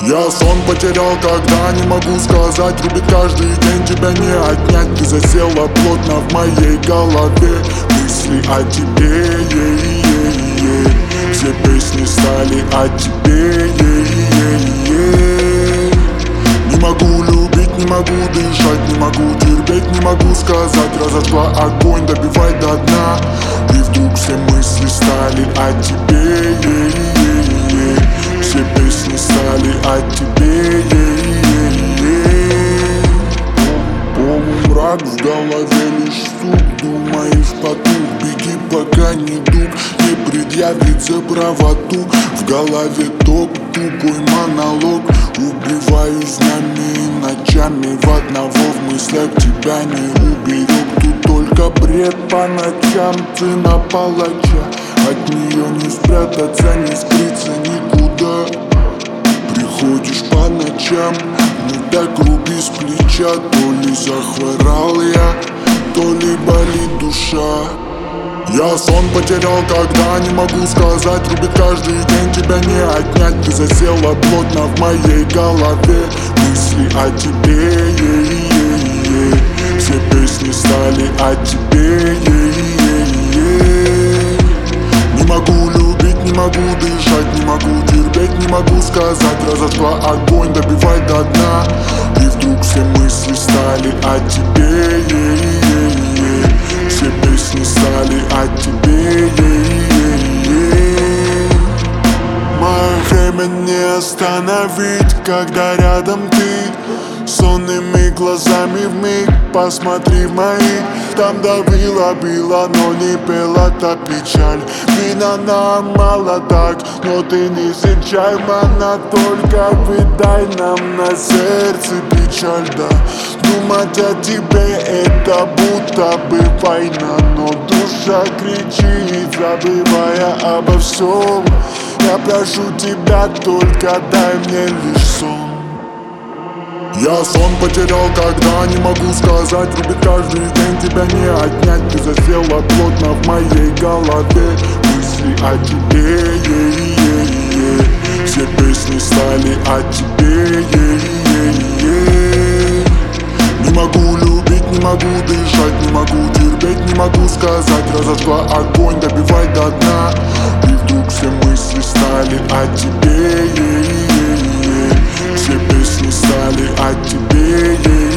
Я сон потерял, когда не могу сказать. Рубит каждый день, тебя не отнять. Ты засела плотно в моей голове. Мысли о тебе, все песни стали о тебе, Не могу любить, не могу дышать, не могу терпеть, не могу сказать. Разожгла огонь, добивай до дна. И вдруг все мысли стали о тебе, все песни стали о тебе, Полумрак в голове, лишь стук, думаешь потух. Беги, пока не дуб, не предъявит за правоту. В голове ток, тупой монолог. Убиваюсь днями и ночами, в одного в мыслях тебя не уберег. Тут только бред по ночам, цена палача. От нее не спрятаться, не скрыться никуда. Приходишь по ночам, ну так руби с плеча. То ли захворал я, то ли болит душа. Я сон потерял, когда не могу сказать. Рубит каждый день, тебя не отнять. Ты засела плотно в моей голове. Мысли о тебе, все песни стали о тебе, Не могу любить, не могу дышать, не могу терпеть, не могу сказать. Разожгла огонь, добивай до дна. И вдруг все мысли стали о тебе, все песни стали о тебе, Мое время не остановить, когда рядом ты. Сонными глазами вмиг посмотри в мои. Там давила, била, но не пела та печаль. Вина нам мало так, но ты не встречай, мана. Только выдай нам на сердце печаль, да. Думать о тебе это будто бы война, но душа кричит, забывая обо всем. Я прошу тебя, только дай мне лишь сон. Я сон потерял, когда не могу сказать. Рубит каждый день, тебя не отнять. Ты засела плотно в моей голове. Мысли о тебе, все песни стали о тебе, Не могу любить, не могу дышать, не могу терпеть, не могу сказать. Разожгла огонь, добивай до дна. И вдруг все мысли стали о тебе, все песни стали о тебе,